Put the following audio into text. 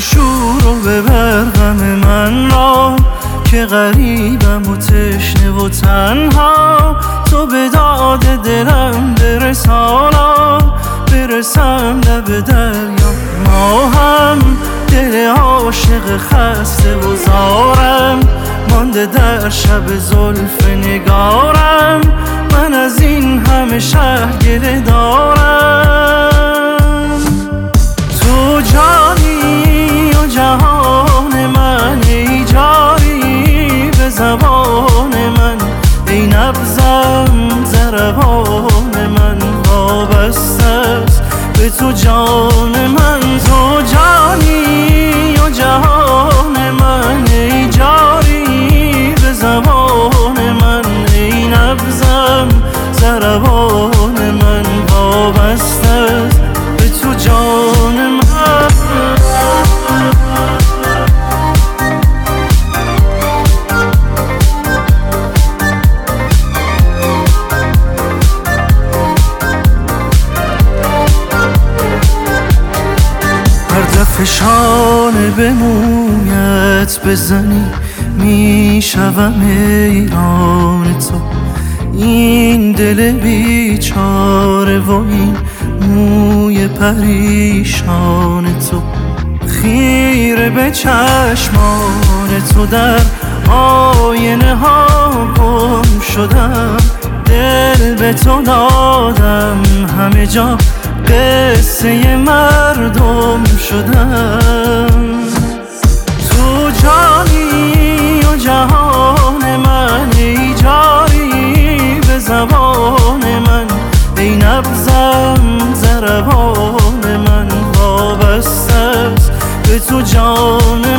شور و ببر غم من را که غریبم و تشنه و تنها. تو به داد دلم برسانا، برسم لب دریا. ما هم دل عاشق خسته و زارم، مانده در شب زلف نگارم. من از این همه شهر گله دارم. تو جانی و جهان من، ای جاری به زبان من، ای نبضم ضربان من وابسته است به تو جان من. تو جانی و جهان من، ای جاری به زبان من، ای نبضم ضربان من وابسته است به تو جان من. هر دفعه شانه به مویت بزنی میشوم ایران تو. این دل بیچاره و این موی پریشان تو، خیره به چشمان تو در آینه ها گم شدم. دل به تو دادم همه جا قصه مردم شدم. تو جانی و جهان من، ای جاری به زبان من، ای نبضم ضربان من وابسته است به تو جان